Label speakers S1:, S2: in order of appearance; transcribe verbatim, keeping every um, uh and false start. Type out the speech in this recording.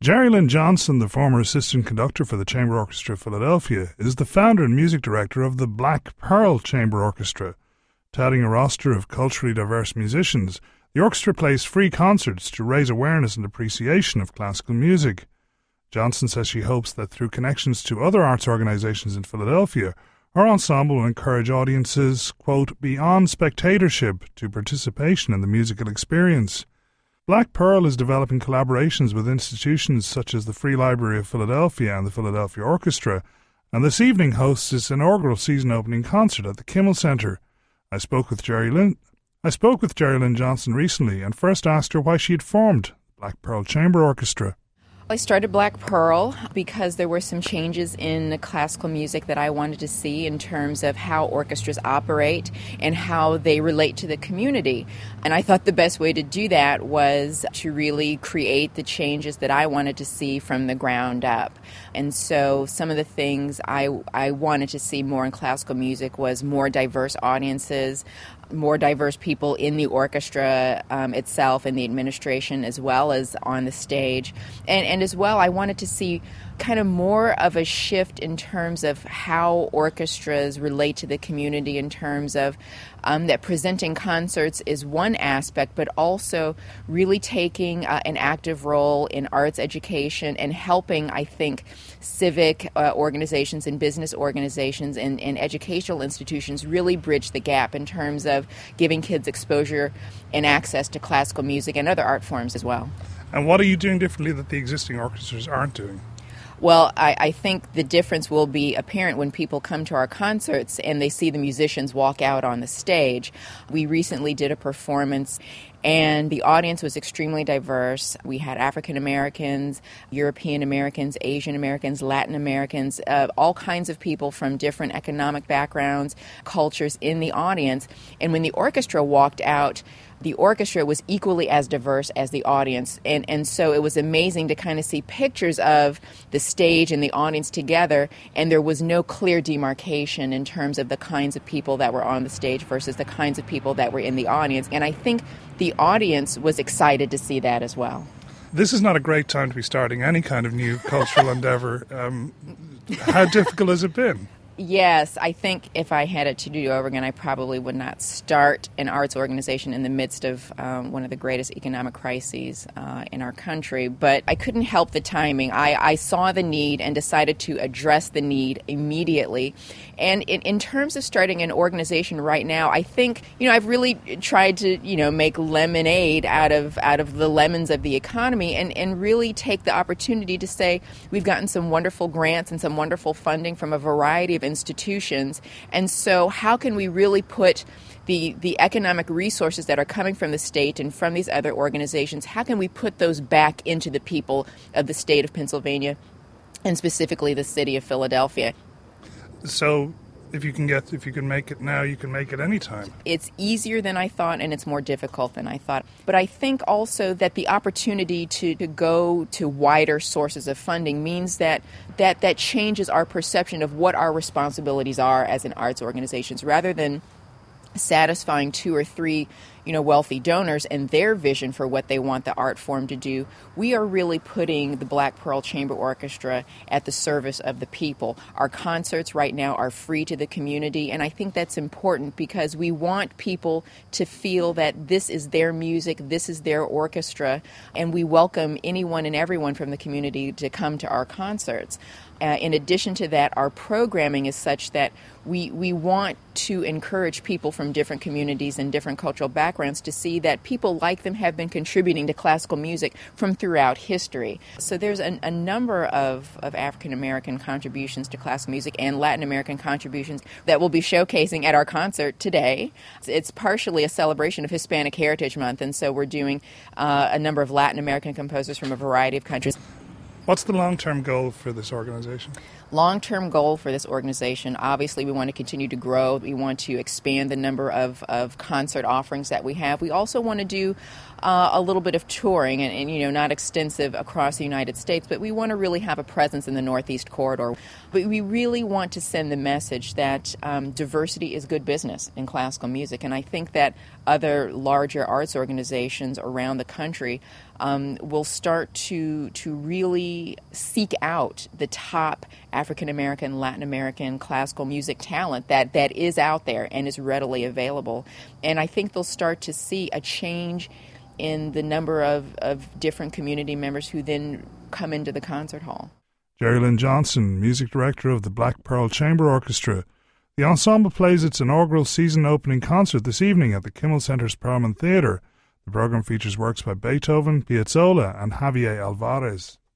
S1: Jerry Lynn Johnson, the former assistant conductor for the Chamber Orchestra of Philadelphia, is the founder and music director of the Black Pearl Chamber Orchestra. Touting a roster of culturally diverse musicians, the orchestra plays free concerts to raise awareness and appreciation of classical music. Johnson says she hopes that through connections to other arts organisations in Philadelphia, her ensemble will encourage audiences, quote, beyond spectatorship to participation in the musical experience. Black Pearl is developing collaborations with institutions such as the Free Library of Philadelphia and the Philadelphia Orchestra, and this evening hosts its inaugural season-opening concert at the Kimmel Center. I spoke with Jerry Lynn. I spoke with Jerry Lynn Johnson recently and first asked her why she had formed Black Pearl Chamber Orchestra.
S2: I started Black Pearl because there were some changes in the classical music that I wanted to see in terms of how orchestras operate and how they relate to the community. And I thought the best way to do that was to really create the changes that I wanted to see from the ground up. And so some of the things I, I wanted to see more in classical music was more diverse audiences, more diverse people in the orchestra um, itself and the administration as well as on the stage. And, and as well, I wanted to see kind of more of a shift in terms of how orchestras relate to the community in terms of um, that presenting concerts is one aspect, but also really taking uh, an active role in arts education and helping, I think, civic uh, organizations and business organizations and, and educational institutions really bridge the gap in terms of giving kids exposure and access to classical music and other art forms as well.
S1: And what are you doing differently that the existing orchestras aren't doing?
S2: Well, I, I think the difference will be apparent when people come to our concerts and they see the musicians walk out on the stage. We recently did a performance and the audience was extremely diverse. We had African Americans, European Americans, Asian Americans, Latin Americans, uh, all kinds of people from different economic backgrounds, cultures in the audience. And when the orchestra walked out, the orchestra was equally as diverse as the audience. And, and so it was amazing to kind of see pictures of the stage and the audience together, and there was no clear demarcation in terms of the kinds of people that were on the stage versus the kinds of people that were in the audience. And I think the audience was excited to see that as well.
S1: This is not a great time to be starting any kind of new cultural endeavor. Um, how difficult has it been?
S2: Yes, I think if I had it to do over again, I probably would not start an arts organization in the midst of um, one of the greatest economic crises uh, in our country. But I couldn't help the timing. I, I saw the need and decided to address the need immediately. And in, in terms of starting an organization right now, I think, you know, I've really tried to, you know, make lemonade out of out of the lemons of the economy and, and really take the opportunity to say we've gotten some wonderful grants and some wonderful funding from a variety of institutions. And so how can we really put the, the economic resources that are coming from the state and from these other organizations, how can we put those back into the people of the state of Pennsylvania and specifically the city of Philadelphia?
S1: So if you can get, if you can make it now, you can make it anytime.
S2: It's easier than I thought, and it's more difficult than I thought. But I think also that the opportunity to, to go to wider sources of funding means that, that that changes our perception of what our responsibilities are as an arts organizations, rather than satisfying two or three, you know, wealthy donors and their vision for what they want the art form to do. We are really putting the Black Pearl Chamber Orchestra at the service of the people. Our concerts right now are free to the community, and I think that's important because we want people to feel that this is their music, this is their orchestra, and we welcome anyone and everyone from the community to come to our concerts. Uh, in addition to that, our programming is such that we we want to encourage people from different communities and different cultural backgrounds to see that people like them have been contributing to classical music from throughout history. So there's a, a number of, of African American contributions to classical music and Latin American contributions that we'll be showcasing at our concert today. It's, it's partially a celebration of Hispanic Heritage Month, and so we're doing uh, a number of Latin American composers from a variety of countries.
S1: What's the long-term goal for this organization?
S2: long-term goal for this organization, obviously we want to continue to grow. We want to expand the number of, of concert offerings that we have. We also want to do uh, a little bit of touring and, and, you know, not extensive across the United States, but we want to really have a presence in the Northeast Corridor. But we really want to send the message that um, diversity is good business in classical music. And I think that other larger arts organizations around the country um, will start to to really seek out the top African American, Latin American classical music talent that, that is out there and is readily available. And I think they'll start to see a change in the number of, of different community members who then come into the concert hall.
S1: Jerry Lynn Johnson, music director of the Black Pearl Chamber Orchestra. The ensemble plays its inaugural season opening concert this evening at the Kimmel Center's Perelman Theatre. The program features works by Beethoven, Piazzolla and Javier Alvarez.